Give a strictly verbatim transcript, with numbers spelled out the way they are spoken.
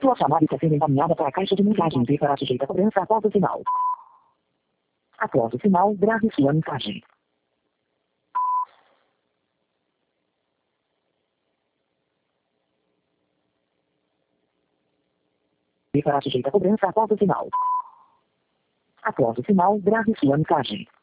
Sua chamada está sendo encaminhada para a caixa de mensagem e será sujeita a cobrança após o sinal. Após o sinal, grave sua mensagem. E será sujeita a cobrança após o sinal. Após o sinal, grave sua mensagem.